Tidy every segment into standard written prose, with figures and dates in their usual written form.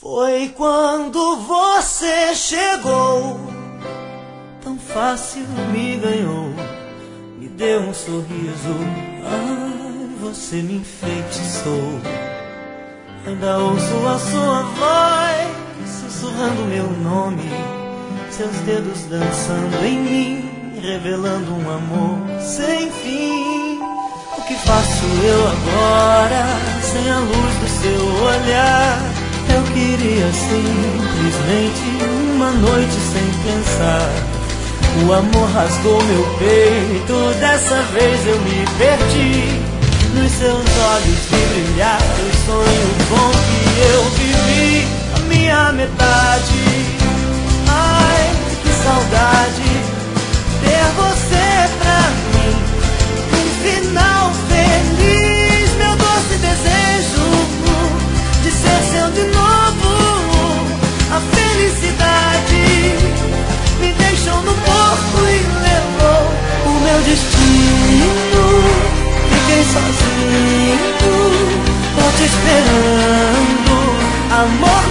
Foi quando você chegou, tão fácil me ganhou, me deu um sorriso, ai, você me enfeitiçou. Ainda ouço a sua voz sussurrando meu nome, seus dedos dançando em mim, revelando um amor sem fim. O que faço eu agora, sem a luz do seu olhar? Eu queria simplesmente uma noite sem pensar. O amor rasgou meu peito, dessa vez eu me perdi. Nos seus olhos vi brilhar o sonho bom que eu vivi. A minha metade, ai que saudade, ter você pra mim. Um final feliz, meu doce desejo de ser seu de novo. A felicidade me deixou no porto e levou o meu destino. Fiquei sozinho, tô te esperando, amor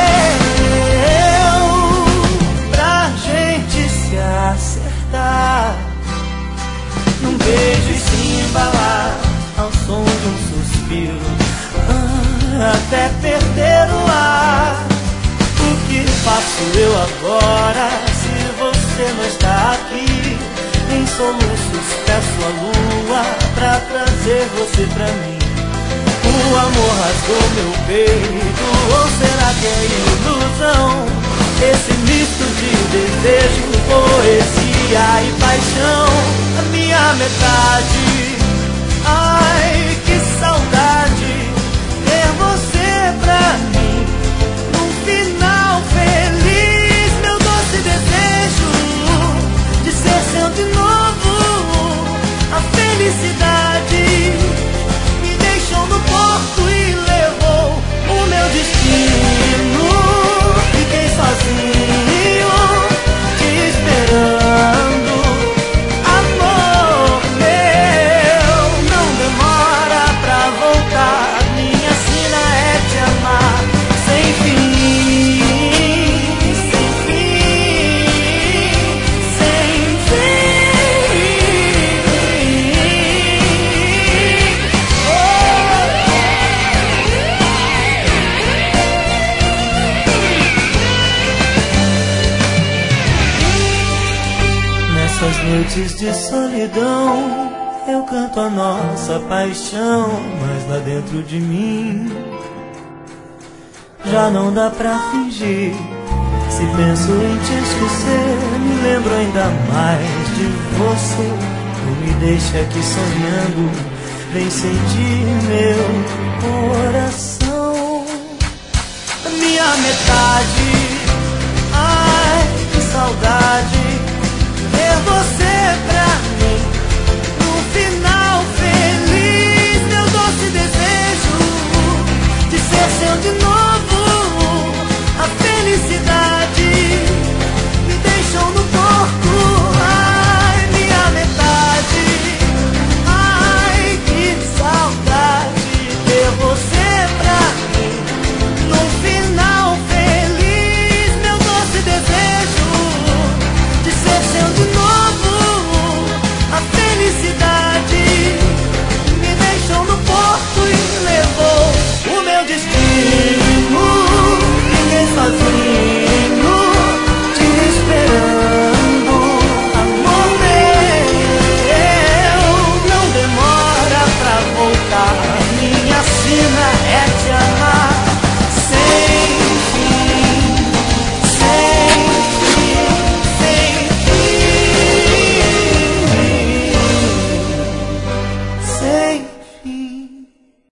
meu, pra gente se acertar num beijo e se embalar ao som de um suspiro, até perder o ar. O que faço eu agora, se você não está aqui? Em soluços peço a lua pra trazer você pra mim. O amor rasgou meu peito, ou será que é ilusão? Esse misto de desejo, poesia e paixão. A minha metade, ai que saudade, ter você pra mim. Num final feliz, meu doce desejo de ser seu de novo. A felicidade me deixou no porto e levou o meu destino. Fiquei sozinho, te esperando, amor meu. Não demora pra voltar, minha sina é te amar sem fim, sem fim, sem fim. Nessas noites de solidão eu canto a nossa paixão, mas lá dentro de mim já não dá pra fingir. Se penso em te esquecer, me lembro ainda mais de você. Não me deixe aqui sonhando, vem sentir meu coração. A minha metade, ai que saudade, ter você pra mim. No final feliz, meu doce desejo de ser seu de novo. A felicidade me deixou no porto, ai minha metade, ai que saudade, ter você pra mim. No final feliz, meu doce desejo de ser seu de novo. A felicidade me deixou no porto e levou o meu destino. Fiquei sozinho, te esperando, amor meu. Não demora pra voltar, minha sina é te amar.